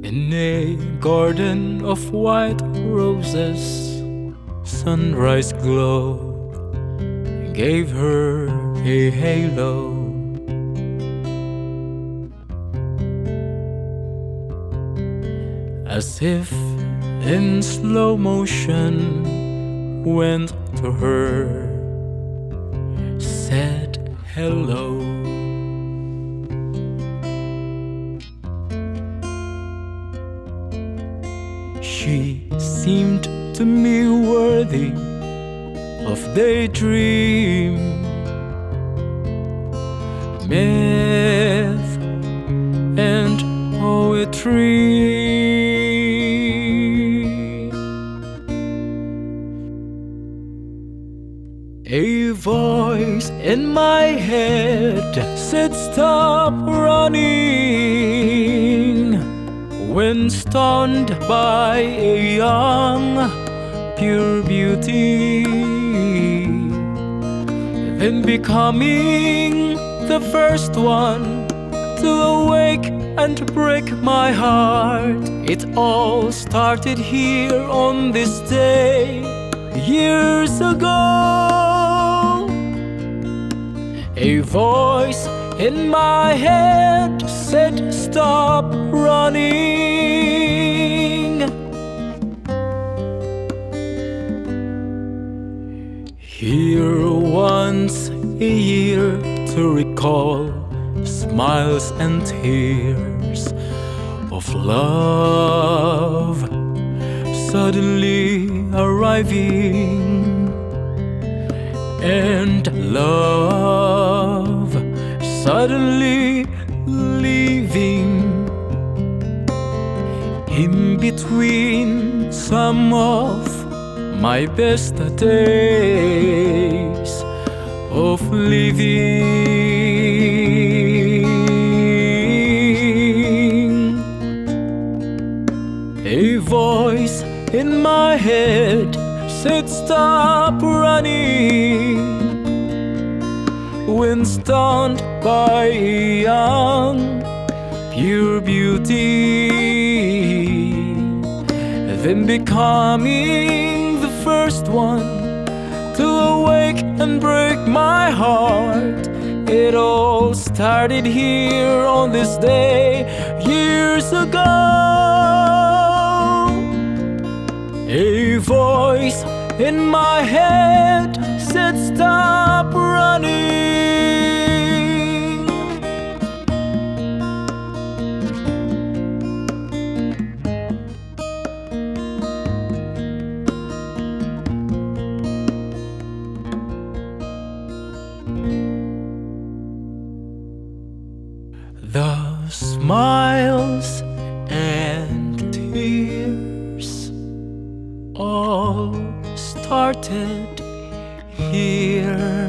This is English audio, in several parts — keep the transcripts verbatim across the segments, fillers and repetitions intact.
In a garden of white roses, sunrise glow gave her a halo. As if in slow motion, went to her, said hello. She seemed to me worthy of daydream, myth and poetry. A voice in my head said stop running, when stunned by a young, pure beauty. Then becoming the first one to awake and break my heart. It all started here on this day, years ago. A voice in my head said stop running. Here once a year to recall smiles and tears of love suddenly arriving, and love suddenly leaving. In between some of my best days of living, a voice in my head said stop running, when stunned by a young, pure beauty. Then becoming the first one to awake and break my heart. It all started here on this day, years ago. A voice in my head said stop running. The smiles and tears all started here.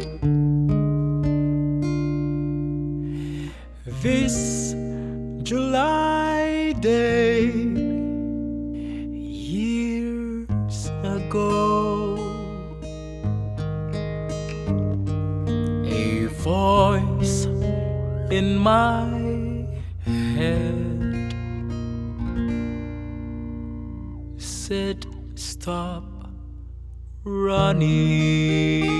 This July day, years ago. A voice in my head said stop running.